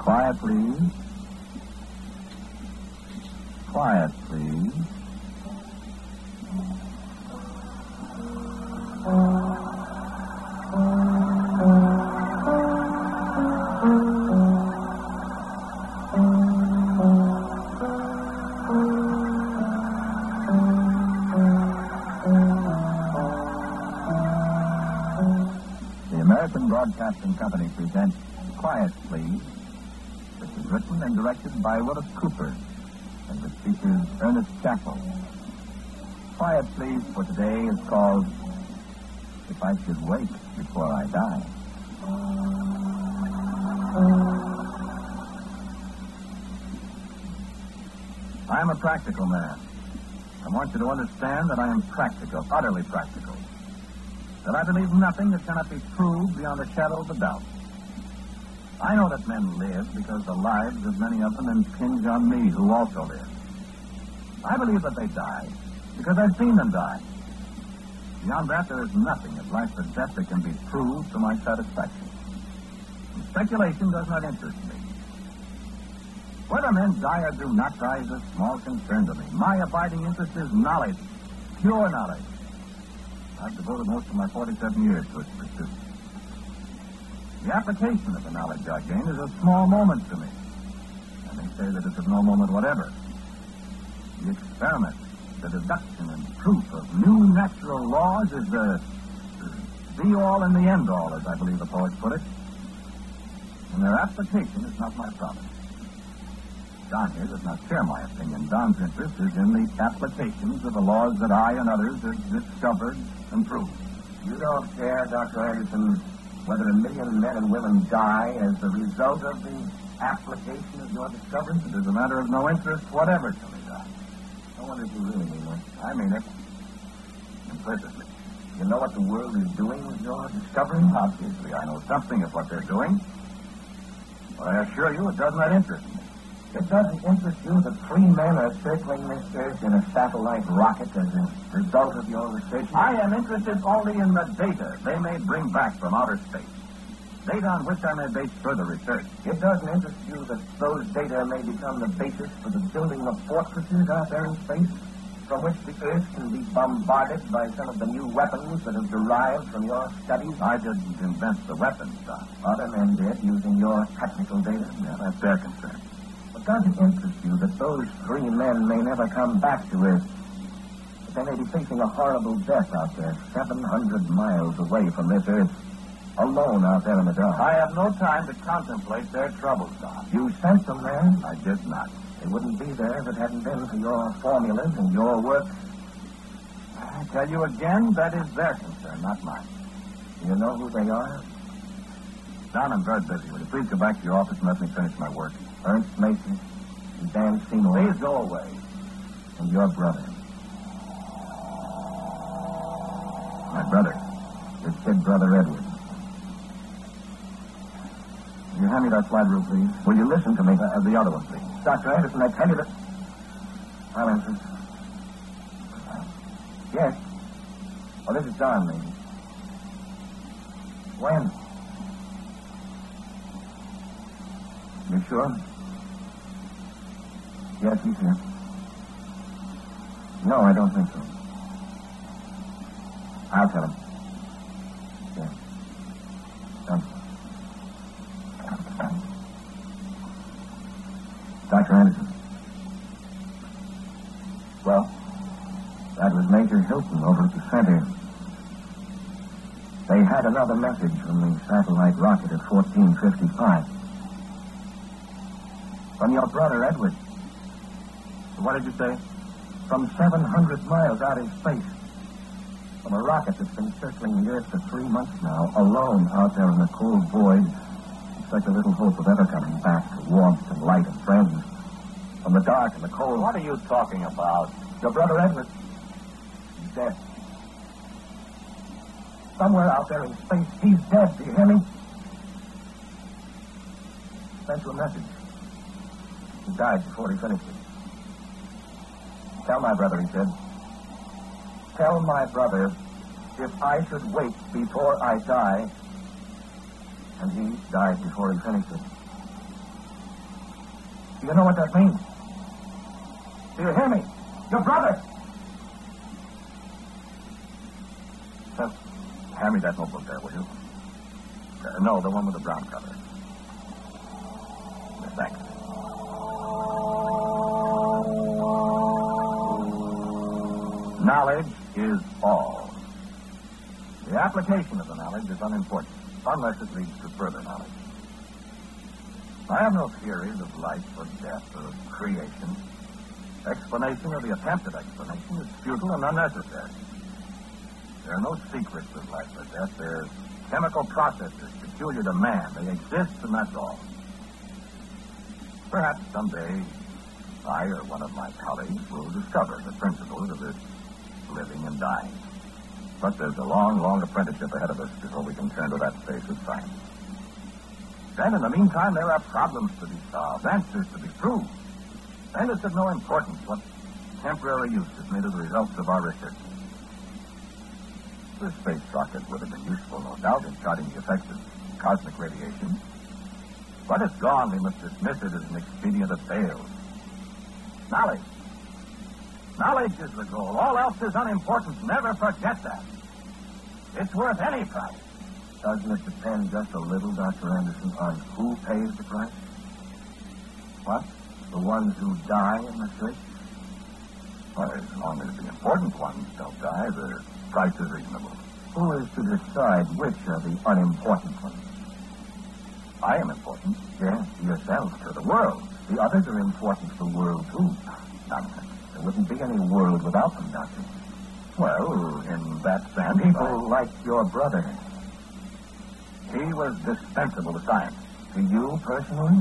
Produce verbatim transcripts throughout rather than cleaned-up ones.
Quiet, please. Quiet, please. The American Broadcasting Company presents Quiet, Please. This is written and directed by Willis Cooper, and which features Ernest Chappell. Quiet, Please for today is called If I Should Wake Before I Die. I am a practical man. I want you to understand that I am practical, utterly practical. That I believe nothing that cannot be proved beyond a shadow of a doubt. I know that men live because the lives of many of them impinge on me, who also live. I believe that they die because I've seen them die. Beyond that, there is nothing of life or death that can be proved to my satisfaction. And speculation does not interest me. Whether men die or do not die is of small concern to me. My abiding interest is knowledge, pure knowledge. I've devoted most of my forty-seven years to its pursuit. The application of the knowledge I gain is of small moment to me. I may say that it's of no moment whatever. The experiment, the deduction and proof of new natural laws is the be-all and the end-all, as I believe the poets put it. And their application is not my problem. Don here does not share my opinion. Don's interest is in the applications of the laws that I and others have discovered and proved. You don't care, Doctor Anderson, whether a million men and women die as a result of the application of your discovery? It is a matter of no interest whatever to me, Don. I wonder if you really mean it. I mean it. Implicitly. You know what the world is doing with your discovery? Obviously, I know something of what they're doing. But I assure you, it does not interest me. It doesn't interest you that three men are circling this Earth in a satellite rocket as a result of your research? I am interested only in the data they may bring back from outer space. Data on which I may base further research. It doesn't interest you that those data may become the basis for the building of fortresses out there in space, from which the Earth can be bombarded by some of the new weapons that have derived from your studies? I didn't invent the weapons, Don. Other men did, using your technical data. Yeah, that's their concern. But does it interest you that those three men may never come back to Earth? That they may be facing a horrible death out there, seven hundred miles away from this Earth, alone out there in the dark? I have no time to contemplate their troubles, Don. You sent them there? I did not. They wouldn't be there if it hadn't been for your formulas and your work. I tell you again, that is their concern, not mine. Do you know who they are? Don, I'm very busy. Will you please go back to your office and let me finish my work? Ernst Mason and Dan Seymour. Please go away. And your brother. My brother. Your kid brother, Edward. Will you hand me that slide rule, please? Will you listen to me? Uh, the other one, please. Doctor Anderson, I tell you that... I'll answer. Yes. Oh, this is Don, lady. When? You sure? Yes, he's here. No, I don't think so. I'll tell him. Yes. Thank you. Doctor Anderson. Well, that was Major Hilton over at the center. They had another message from the satellite rocket at fourteen fifty-five. From your brother, Edward. What did you say? From seven hundred miles out in space. From a rocket that's been circling the Earth for three months now, alone out there in the cold void, with such a little hope of ever coming back to warmth and light and friends. From the dark and the cold. What are you talking about? Your brother, Edward. He's dead. Somewhere out there in space, he's dead. Do you hear me? Sent you a message. He died before he finished it. Tell my brother, he said. Tell my brother if I should wait before I die. And he died before he finished it. Do you know what that means? Do you hear me? Your brother! Just hand me that notebook there, will you? Uh, no, the one with the brown cover. Yes, thanks. Knowledge is all. The application of the knowledge is unimportant, unless it leads to further knowledge. I have no theories of life or death or of creation. Explanation or the attempted explanation is futile and unnecessary. There are no secrets of life or death. There's chemical processes peculiar to man. They exist, and that's all. Perhaps someday I or one of my colleagues will discover the principles of this living and dying. But there's a long, long apprenticeship ahead of us before we can turn to that phase of science. Then, in the meantime, there are problems to be solved, answers to be proved. And it's of no importance what temporary use is made of the results of our research. The space rocket would have been useful, no doubt, in charting the effects of cosmic radiation. But it's gone. We must dismiss it as an expedient that fails. Knowledge. Knowledge is the goal. All else is unimportant. Never forget that. It's worth any price. Doesn't it depend just a little, Doctor Anderson, on who pays the price? What? The ones who die in the search? Well, as long as the important ones don't die, the price is reasonable. Who is to decide which are the unimportant ones? I am important. Yes, yourself, to the world. The others are important to the world, too. Nonsense. There wouldn't be any world without them, Doctor. Well, in that sense... People I... like your brother. He was dispensable to science. To you, personally?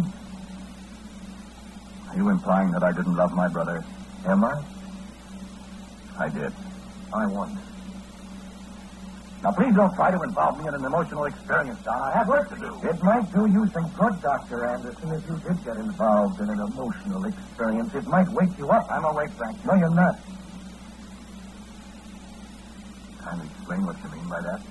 Are you implying that I didn't love my brother? Am I? I did. I wonder. Now, please don't try to involve me in an emotional experience, Don. I have work to do. It might do you some good, Doctor Anderson, if you did get involved in an emotional experience. It might wake you up. I'm awake, thank you. No, you're not. Kindly explain what you mean by that.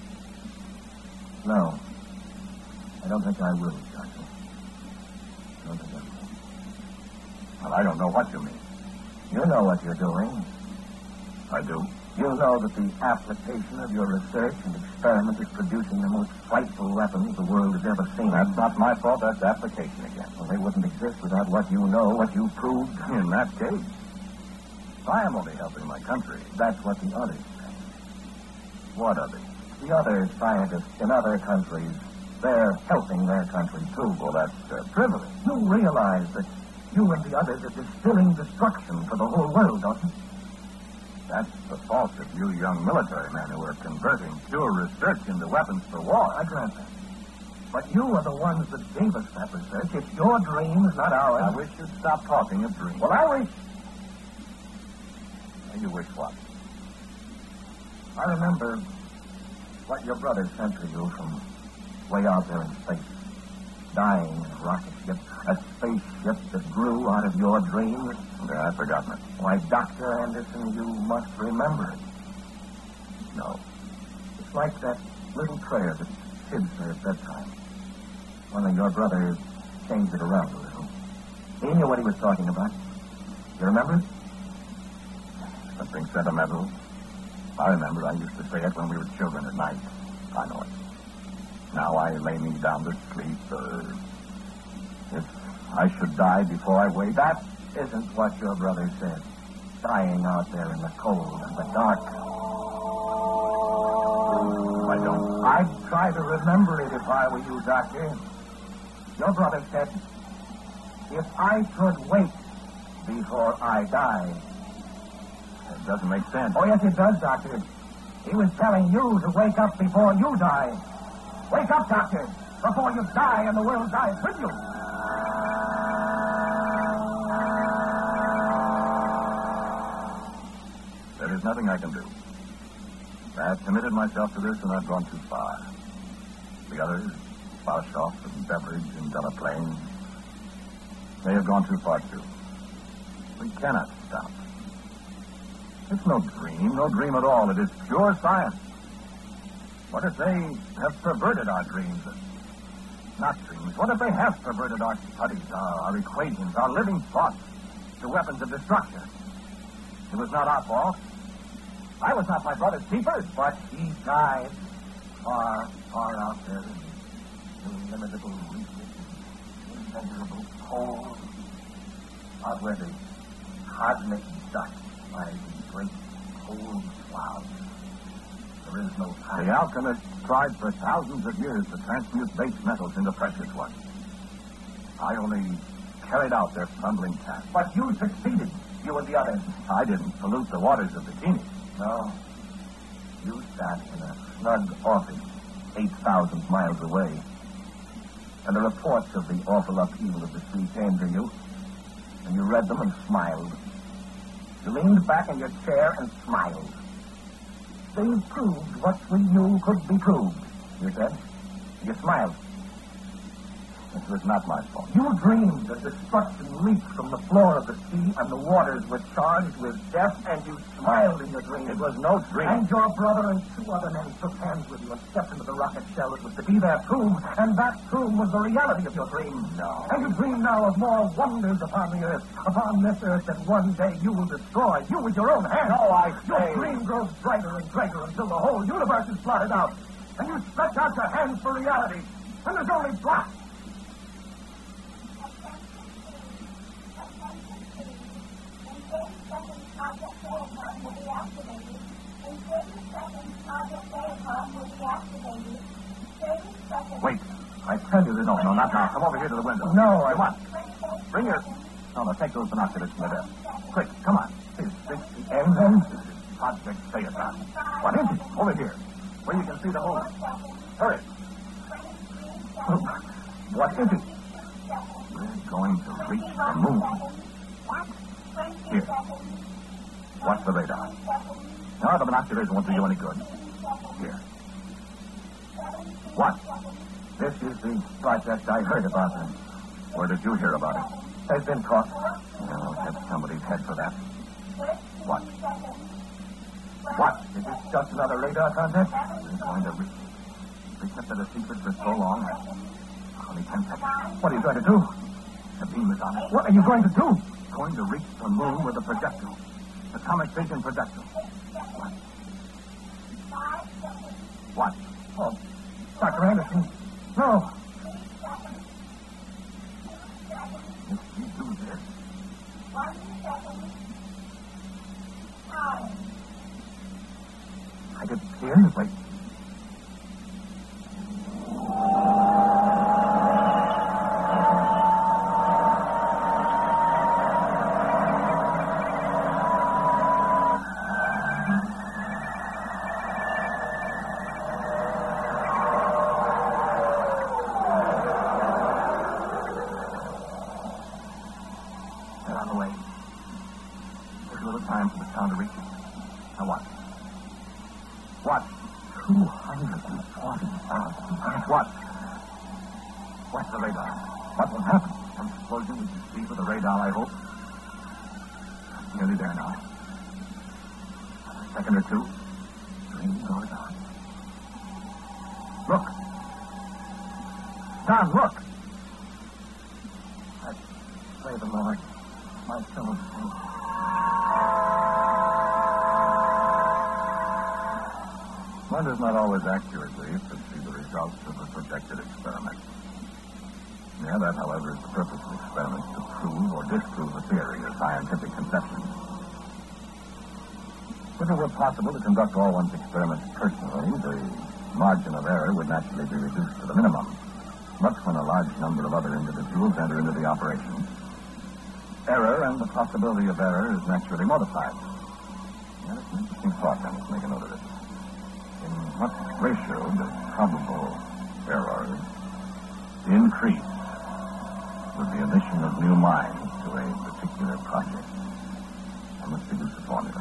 No. I don't think I will, Doctor. I don't think I will. Well, I don't know what you mean. You know what you're doing. I do. You know that the application of your research and experiment is producing the most frightful weapons the world has ever seen. That's not my fault. That's application again. Well, they wouldn't exist without what you know, what you proved. In that case, I am only helping my country. That's what the others say. What others? The other scientists in other countries, they're helping their country, too. Well, that's uh, privilege. You realize that you and the others are distilling destruction for the whole world, don't you? That's the fault of you young military men who are converting pure research into weapons for war. I grant that. But you are the ones that gave us that research. It's your dreams, not ours. I wish you'd stop talking of dreams. Well, I wish... You wish what? I remember what your brother sent to you from way out there in space. Dying in a rocket ship, a spaceship that grew out of your dreams. Yeah, I've forgotten it. Why, Doctor Anderson, you must remember it. No. It's like that little prayer that Sid said at bedtime. Only your brother changed it around a little. He knew what he was talking about. You remember it? Something sentimental. I remember I used to say it when we were children at night. I know it. Now I lay me down to sleep, or if I should die before I wake. That isn't what your brother said. Dying out there in the cold and the dark. I don't. I'd try to remember it if I were you, Doctor. Your brother said, if I could wait before I die. It doesn't make sense. Oh, yes, it does, Doctor. He was telling you to wake up before you die. Wake up, Doctor, before you die and the world dies with you. There is nothing I can do. I have committed myself to this, and I've gone too far. The others, Bauschoff and Beveridge and Delaplane, they have gone too far, too. We cannot stop. It's no dream, no dream at all. It is pure science. What if they have perverted our dreams? Not dreams. What if they have perverted our studies, our, our equations, our living thoughts to weapons of destruction? It was not our fault. I was not my brother's keeper, but he died far, far out there in illimitable reaches, immeasurable cold, out where the cosmic dust lies in great cold clouds. There is no time. The alchemists tried for thousands of years to transmute base metals into precious ones. I only carried out their crumbling task. But you succeeded, you and the others. I didn't pollute the waters of Bikini. No. You sat in a snug office eight thousand miles away. And the reports of the awful upheaval of the sea came to you. And you read them and smiled. You leaned back in your chair and smiled. They proved what we knew could be proved, you said. You smiled. It was not my fault. You dreamed that destruction leaped from the floor of the sea and the waters were charged with death, and you smiled in your dream. It was no dream. And your brother and two other men shook hands with you and stepped into the rocket shell that was to be their tomb, and that tomb was the reality of your dream. No. And you dream now of more wonders upon the earth, upon this earth that one day you will destroy, you with your own hands. No, I Your say... dream grows brighter and brighter until the whole universe is blotted out, and you stretch out your hands for reality, and there's only black. Wait. I tell you, no, no, not now. Come over here to the window. No, I Come on. Bring your... No, no, take those binoculars from the desk. Quick, come on. Is this the end, then? This is Project Phaeton. What is it? Over here, where you can see the moon. Hurry. What is it? We're going to reach the moon. Here. Watch the radar. Now, the binoculars won't do you any good. Here. What? This is the project I heard about. Them. Where did you hear about it? They've been caught. I'll have somebody's head for that. What? What? Is this just another radar contest? We're going to reach. We kept it a secret for so long. Only ten seconds. What are you going to do? The beam is on it. What are you going to do? Going to reach the moon with a projectile. Atomic vision projectile. What? What? Oh, Doctor Anderson. No. If you do this... I could hear. Wait. One does not always accurately foresee the results of a projected experiment. Yeah, that, however, is the purpose of experiments, to prove or disprove a theory or scientific conception. If it were possible to conduct all one's experiments personally, the margin of error would naturally be reduced to the minimum. But when a large number of other individuals enter into the operation, error and the possibility of error is naturally multiplied. Yeah, that's an interesting thought, then. Let's make a note of it. In what ratio does probable error increase with the addition of new minds to a particular project? I must deduce a formula.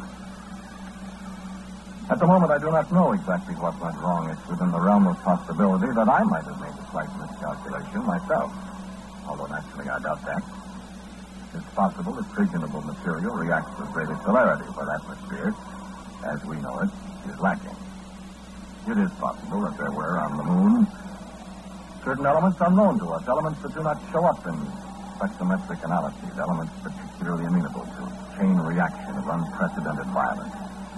At the moment, I do not know exactly what went wrong. It's within the realm of possibility that I might have made a slight miscalculation myself, although naturally I doubt that. It's possible that fissionable material reacts with greater celerity, where atmosphere, as we know it, is lacking. It is possible that there were on the moon certain elements unknown to us, elements that do not show up in spectrometric analyses, elements particularly amenable to chain reaction of unprecedented violence.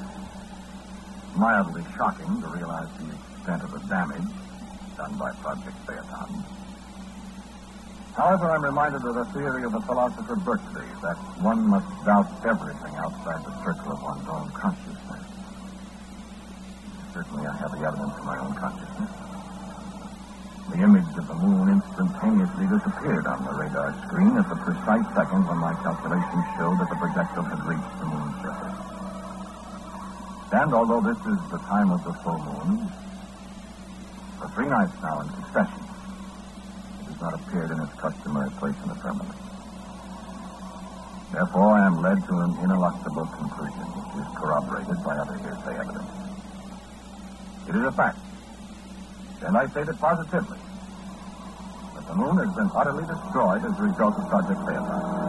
Mildly shocking to realize the extent of the damage done by Project Phaeton. However, I'm reminded of the theory of the philosopher Berkeley that one must doubt everything outside the circle of one's own consciousness. Certainly, I have the evidence of my own consciousness. The image of the moon instantaneously disappeared on the radar screen at the precise second when my calculations showed that the projectile had reached the moon's surface. And although this is the time of the full moon, for three nights now in succession, it has not appeared in its customary place in the firmament. Therefore, I am led to an ineluctable conclusion, which is corroborated by other hearsay evidence. It is a fact, and I state it positively, that the moon has been utterly destroyed as a result of Project Phaeton.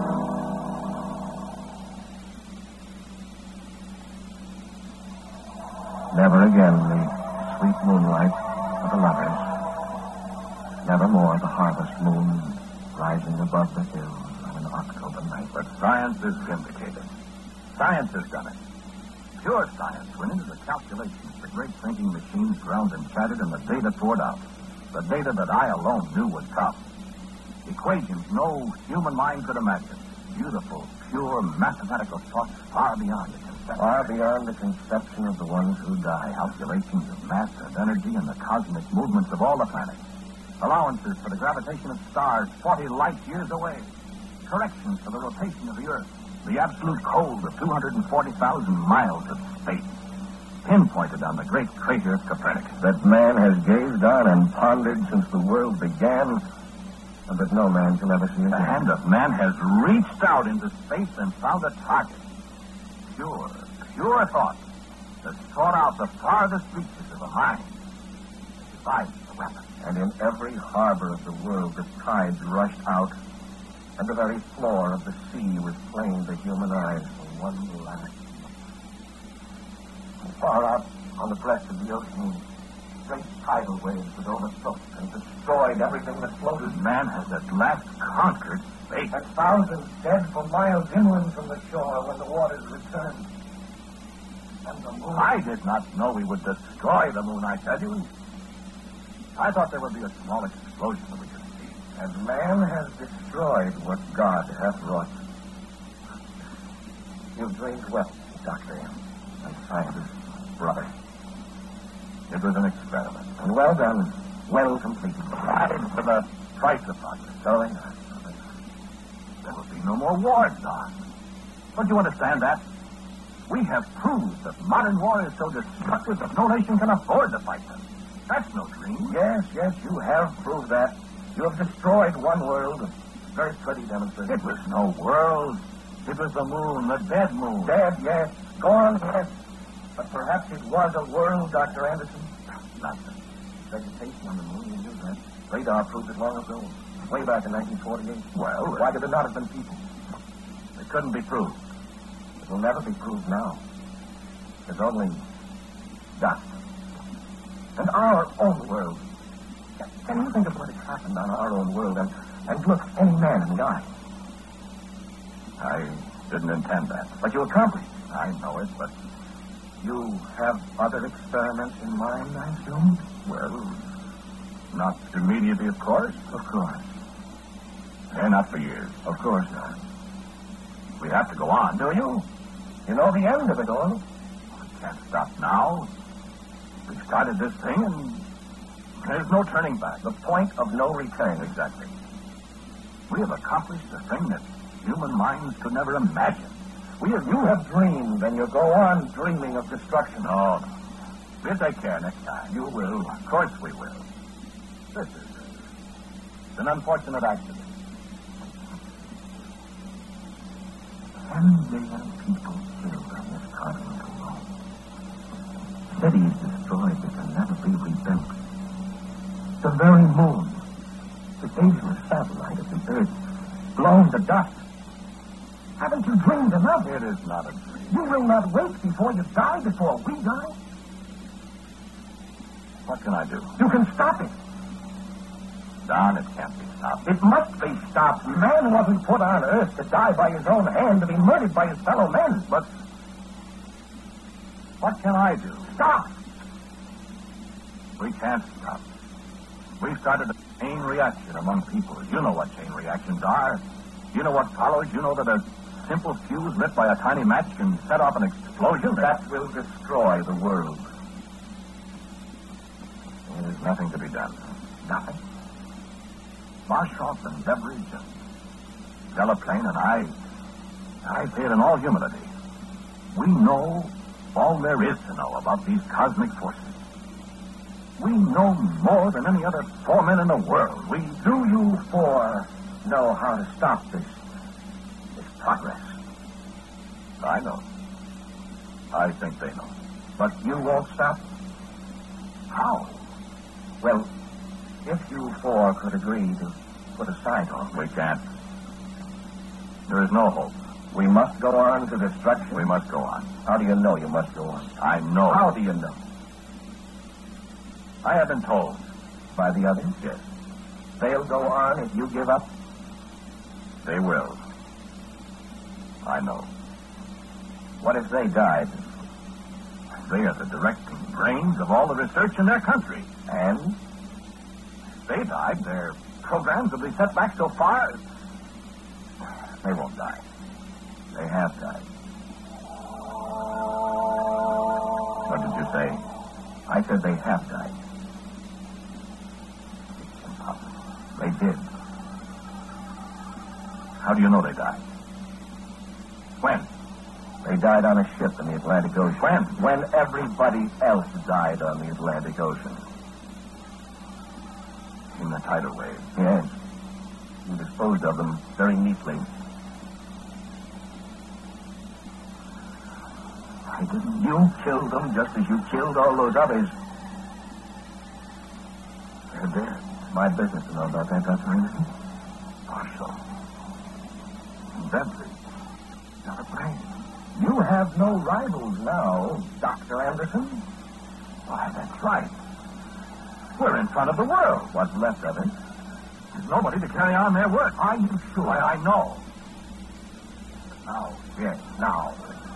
Never again the sweet moonlight of the lovers. Never more the harvest moon rising above the hills on an October night. But science is vindicated. Science has done it. Pure science went into the calculations, the great thinking machines ground and chattered, and the data poured out. The data that I alone knew would come. Equations no human mind could imagine. Beautiful, pure, mathematical thoughts far beyond the conception. Far beyond the conception of the ones who die. Calculations of mass and energy and the cosmic movements of all the planets. Allowances for the gravitation of stars forty light years away. Corrections for the rotation of the Earth. The absolute cold of two hundred forty thousand miles of space. Pinpointed on the great crater of Copernicus. That man has gazed on and pondered since the world began, and that no man shall ever see again. The hand of man has reached out into space and found a target. Pure, pure thought that sought out the farthest reaches of the mind that devised the weapon. And in every harbor of the world, the tides rushed out, and the very floor of the sea was plain to human eyes for one last. And far out on the breast of the ocean, great tidal waves had overtook and destroyed everything that floated. Man has at last conquered space. And thousands dead for miles inland from the shore when the waters returned. And the moon... I did not know we would destroy the moon, I tell you. I thought there would be a small explosion that we could see. And man has destroyed what God hath wrought. You've dreamed well, Doctor, and scientist, brother. It was an experiment. And well done. Well completed. Right for the price of progress. So they are. There will be no more wars, Don. Don't you understand that? We have proved that modern war is so destructive that no nation can afford to fight them. That's no dream. Yes, yes, you have proved that. You have destroyed one world. Very pretty demonstration. It was no world. It was the moon, the dead moon. Dead, yes. Gone, yes. But perhaps it was a world, Doctor Anderson. Nothing. Vegetation on the moon, you knew that. Radar proved it long ago. Way back in nineteen forty-eight. Well, why could there not have been people? It couldn't be proved. It will never be proved now. There's only dust. And our own world. Can you think of what has happened on our own world and, and look any man in the eye? I didn't intend that. But you accomplished it. I know it, but... You have other experiments in mind, I assume? Well, not immediately, of course. Of course. And not for years. Of course not. We have to go on. Do you? You know the end of it all. We can't stop now. We've started this thing, and there's no turning back. The point of no return. Exactly. We have accomplished a thing that human minds could never imagine. We have, you have dreamed, and you go on dreaming of destruction. No, no. We'll take care next time. You will. Of course we will. This is a, an unfortunate accident. Ten million people killed on this continent alone. Cities destroyed that can never be rebuilt. The very moon, the dangerous satellite of the Earth, blown to dust. Haven't you dreamed enough? It is not a dream. You will not wait before you die, before we die. What can I do? You can stop it. Don, it can't be stopped. It must be stopped. Man wasn't put on Earth to die by his own hand, to be murdered by his fellow men. But what can I do? Stop! We can't stop. We started a chain reaction among people. You know what chain reactions are. You know what follows. You know that a simple fuse lit by a tiny match can set off an explosion. That will destroy the world. There's nothing to be done. Nothing? Marshoff and Beveridge and Delaplane and I, I say it in all humility. We know all there is to know about these cosmic forces. We know more than any other four men in the world. We Do you four know how to stop this, this progress? I know. I think they know. But you won't stop? How? Well, if you four could agree to put aside all We can't. There is no hope. we must go on to destruction. We must go on. How do you know you must go on? I know. How do you know? I have been told. By the others? Yes, They'll go on if you give up? they will. I know. What if they died? They are the directing brains of all the research in their country. And? If they died, their programs would be set back so far. They won't die. They have died. What did you say? I said they have died. It's impossible. They did. How do you know they died? When? They died on a ship in the Atlantic Ocean. When? When everybody else died on the Atlantic Ocean. In the tidal wave. Yes. You disposed of them very neatly. I didn't. You killed them just as you killed all those others. They're dead. It's my business to know about that, Doctor Anderson. Marshall. Bentley. Not a brain. You have no rivals now, Doctor Anderson. Why, that's right. We're in front of the world. What's left of it? There's nobody to carry on their work. Are you sure? Why, I know. Now, yes, now.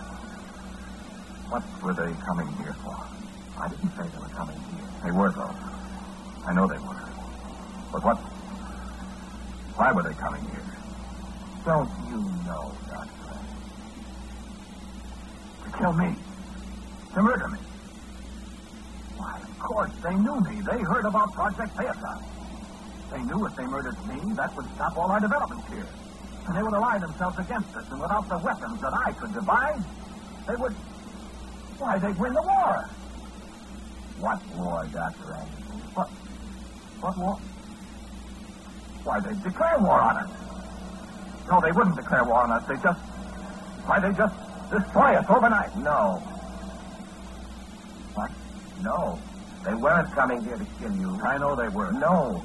What were they coming here for? I didn't say they were coming here. They were, though. I know they were. But what? Why were they coming here? Don't you know, Doctor? To kill me. To murder me. Why, of course, they knew me. They heard about Project Phaeton. They knew if they murdered me, that would stop all our developments here. And they would ally themselves against us, and without the weapons that I could devise, they would... Why, they'd win the war. What war, Doctor Anderson? What? What war? Why, they'd declare war on us. No, they wouldn't declare war on us. They just... Why, they just destroy us overnight. No. What? No. They weren't coming here to kill you. I know they were. No.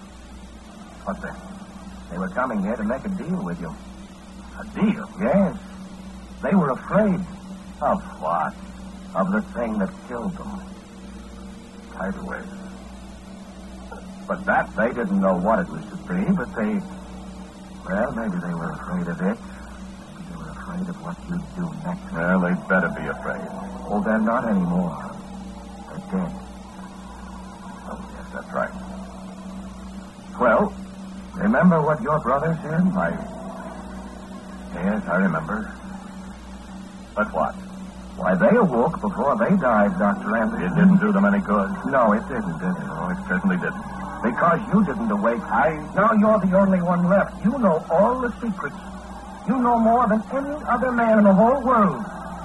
What then? They were coming here to make a deal with you. A deal? Yes. They were afraid Of what? of the thing that killed them. Tidal wave. But that, they didn't know what it was to be, but they... Well, maybe they were afraid of it. Maybe they were afraid of what you'd do next. Well, they'd better be afraid. Oh, they're not anymore. They're dead. Oh, yes, that's right. Well, remember what your brother said? I... Yes, I remember. But what? Why, they awoke before they died, Doctor Anderson. It didn't do them any good. No, it didn't, did it? No, it certainly didn't. Because you didn't awake. I... Now you're the only one left. You know all the secrets. You know more than any other man in the whole world.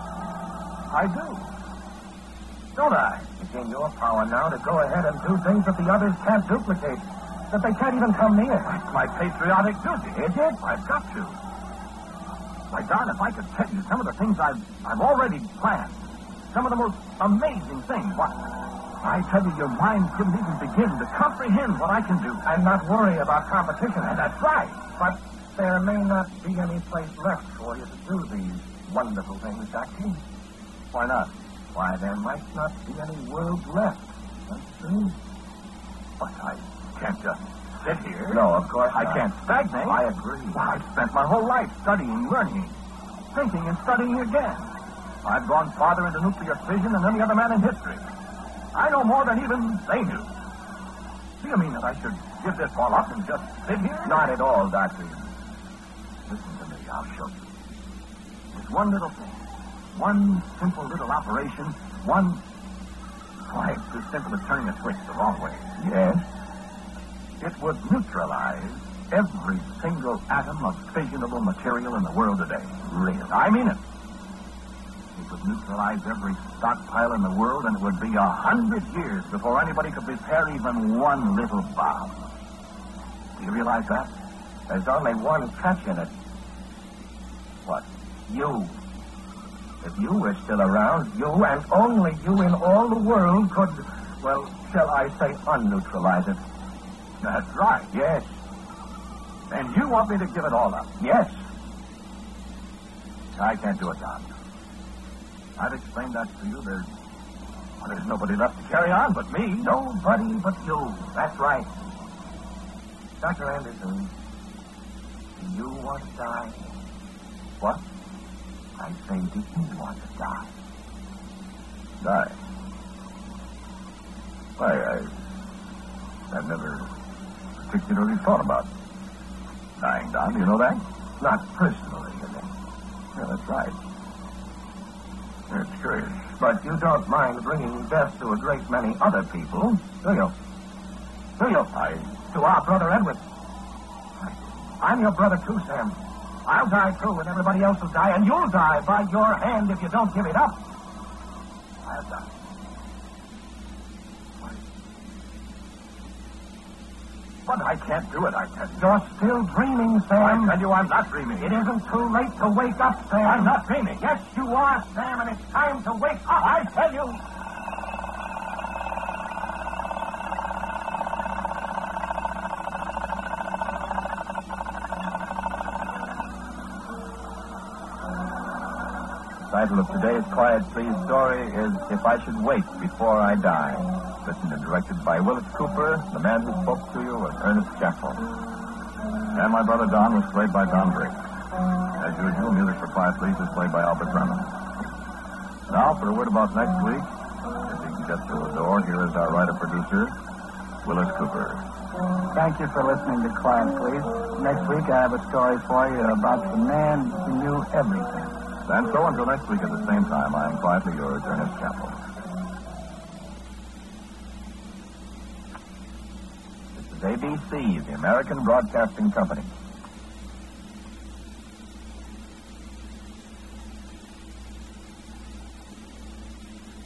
I do. Don't I? It's in your power now to go ahead and do things that the others can't duplicate. That they can't even come near. It's my patriotic duty. Is it? I've got to. Why, Don, if I could tell you some of the things I've, I've already planned, some of the most amazing things, what? I tell you, your mind couldn't even begin to comprehend what I can do. And not worry about competition. And that's right. But there may not be any place left for you to do these wonderful things, Doctor. Why not? Why, there might not be any world left. That's true. But I can't just sit here. No, of course I not. can't stagnate. I agree. I've spent my whole life studying, learning, thinking, and studying again. I've gone farther into nuclear fission than any other man in history. I know more than even they knew. Do you mean that I should give this all up and just sit here? Not at all, Doctor. Listen to me. I'll show you. There's one little thing. One simple little operation. One... Why, it's as simple as turning a switch the wrong way. Yes? It would neutralize every single atom of fissionable material in the world today. Really? I mean it. It would neutralize every stockpile in the world, and it would be a hundred years before anybody could prepare even one little bomb. Do you realize that? There's only one catch in it. What? You. If you were still around, you and only you in all the world could, well, shall I say, unneutralize it. That's right. Yes. And you want me to give it all up? Yes. I can't do it, Don. I've explained that to you. There's, well, there's nobody left to carry on but me. Nobody but you. That's right. Doctor Anderson, do you want to die? What? I say, do you want to die? Die? Why, I... I've never particularly thought about dying, Don. Do you know that? Not personally, you know. Yeah, that's right. It's curious. But you don't mind bringing death to a great many other people, do you? Do you? I... To our brother Edward. I'm your brother, too, Sam. I'll die, too, and everybody else will die, and you'll die by your hand if you don't give it up. I'll die. But I can't do it, I tell you. You're still dreaming, Sam. I tell you, I'm not dreaming. It isn't too late to wake up, Sam. I'm not dreaming. Yes, you are, Sam, and it's time to wake up. I tell you. The title of today's Quiet Please story is If I Should Wake Before I Die. Written and directed by Willis Cooper. The man who spoke to you was Ernest Chappell. And my brother Don was played by Don Briggs. As usual, music for Quiet Please is played by Albert Bremen. Now, for a word about next week, if you can get through the door, here is our writer-producer, Willis Cooper. Thank you for listening to Quiet Please. Next week, I have a story for you about the man who knew everything. And so, until next week at the same time, I am quietly yours, Ernest Chappell. This is A B C, the American Broadcasting Company.